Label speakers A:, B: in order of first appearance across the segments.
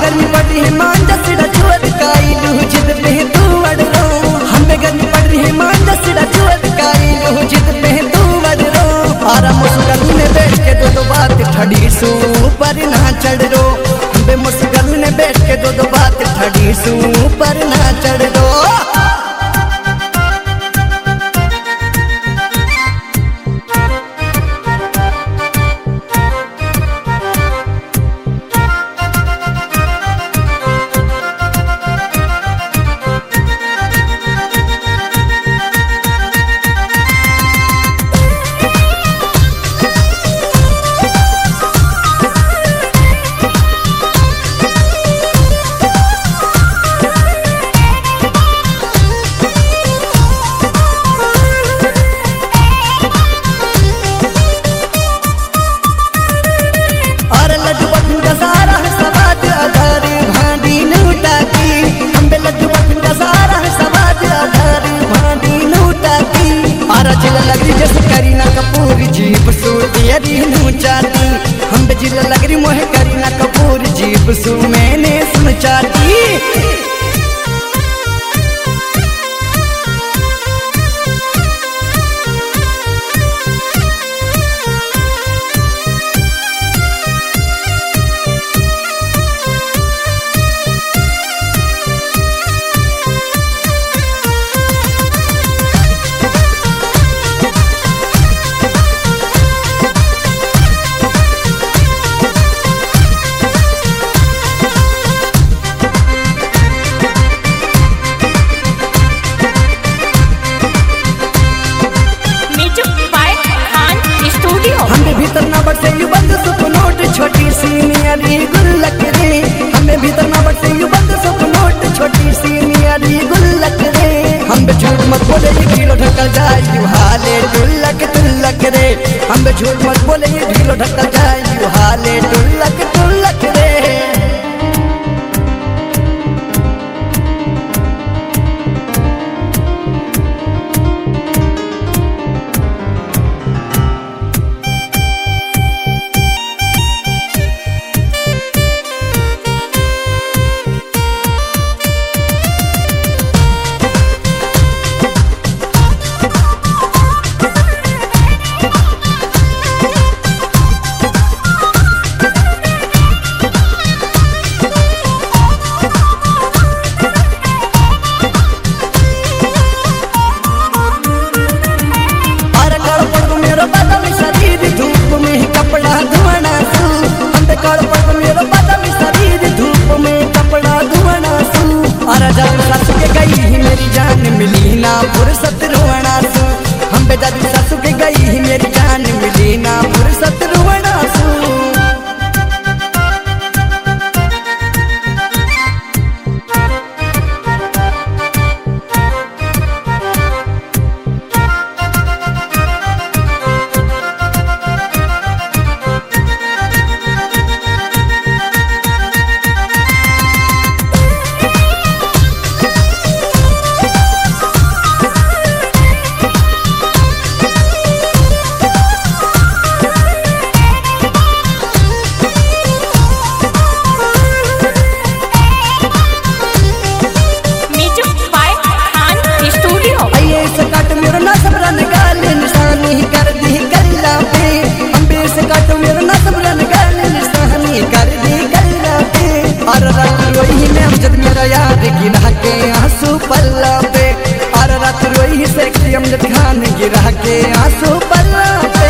A: गर्मी पड़ रही है मान दसड़ा चुअत काइलू जिद पे तू अड़ रो हमें गर्मी पड़ रही है मान दसड़ा चुअत काइलू जिद पे तू अड़ रो आराम मुस्कुल ने बैठ के दो बात ठड़ी सू पर ना चढ़ रो हमें मुस्कुल ने बैठ के दो बात ठड़ी सू पर ना चढ़ रो हम बेजिला लग रही मोहे करीना कपूर जीप सू मैंने सुन चाहती भीतर ना बटे यू बंद सुप नोट छोटी सी नियारी गुल्लक रे हमें भीतर ना बटे यू बंद सुप नोट छोटी सी नियारी गुल्लक रे हम झूठ मत बोले ये ढीलो ढकल जाए यू हाले गुल्लक तुल्लक रे हम झूठ मत बोले ये ढीलो ढकल जाए यू हाले गुल्लक तुल्लक रे सासू के गई ही मेरी जान मिली ना फुर्सत रोना सू हम बेदादी सासू के गई ही मेरी जान मिली ना फुर्सत रोना सू गिरा के आंसू पल्ला पे और रात रोई से अमजद खान गिरा के आंसू पल्ला पे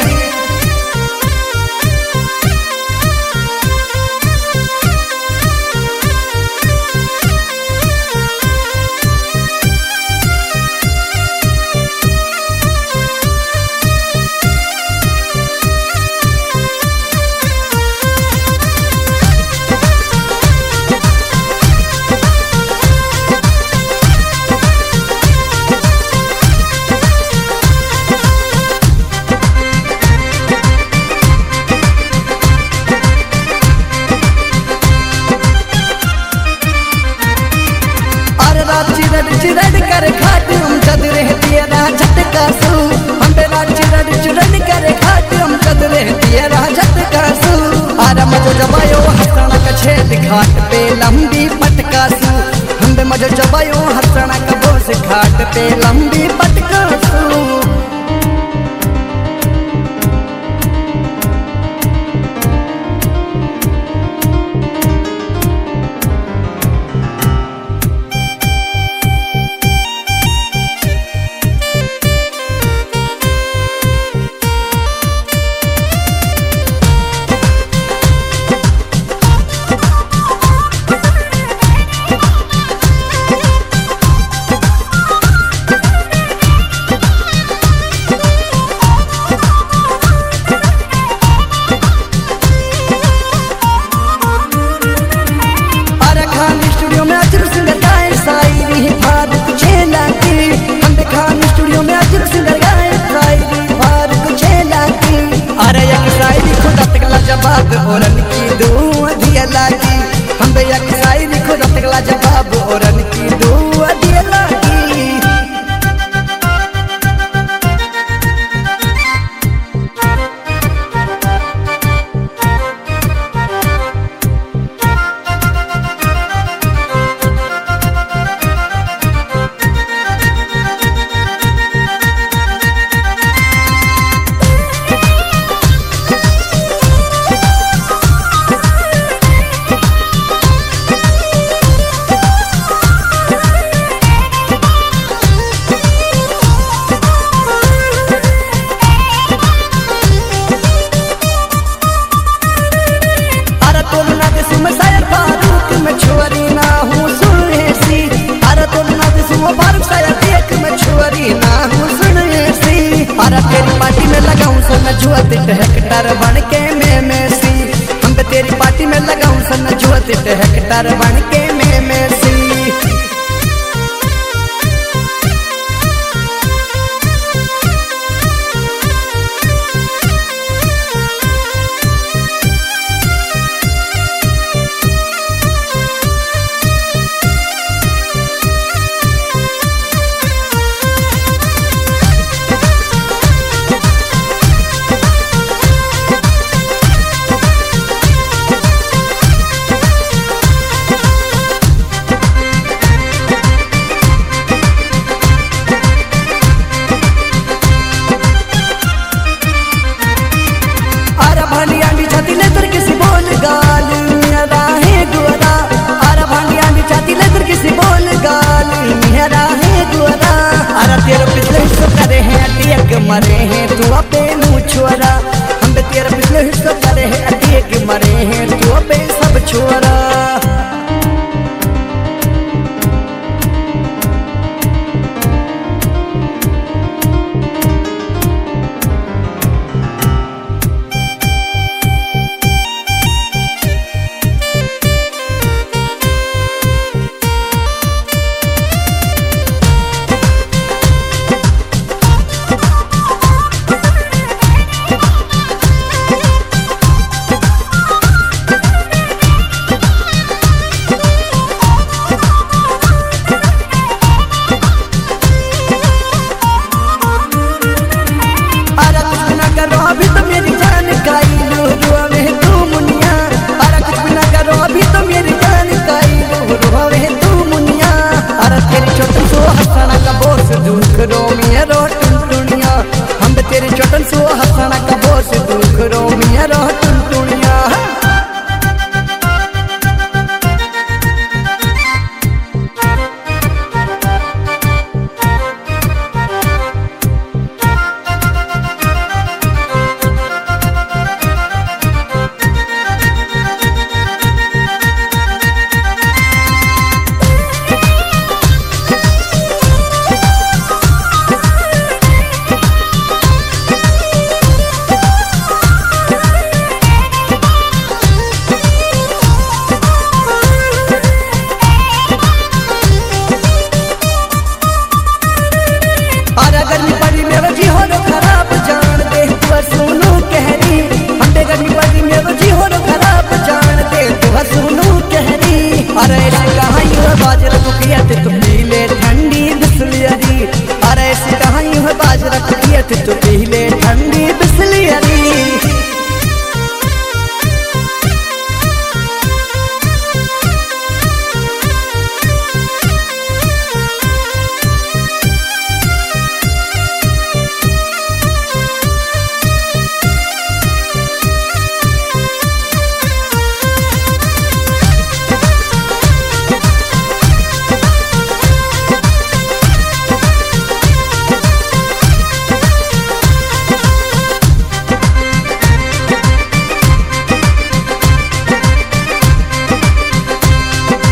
A: चिरड़ कर खाते हम जद रहती है राजत का सू हम बेरा चिरड़ कर खाते हम जद रहती है राजत का सू आरा मजो जबायो हसना का छेद घाट पे लंबी पटकासू हम बे मजो जबायो हसना कबो से घाट पे लंबी पटकासू जवाब औरन की दो दिया लागी हम बे एक शायरी खुद तकला जवाब औरन की दो दिया लागी तेरी पार्टी में लगाऊं सन जुआत हेक्टर बन के मैं सी हम तेरी पार्टी में लगाऊं सन जुआत हेक्टर बन के मैं सी मरे हैं तू अपे छोरा हम तेरा पिछले हिस्सा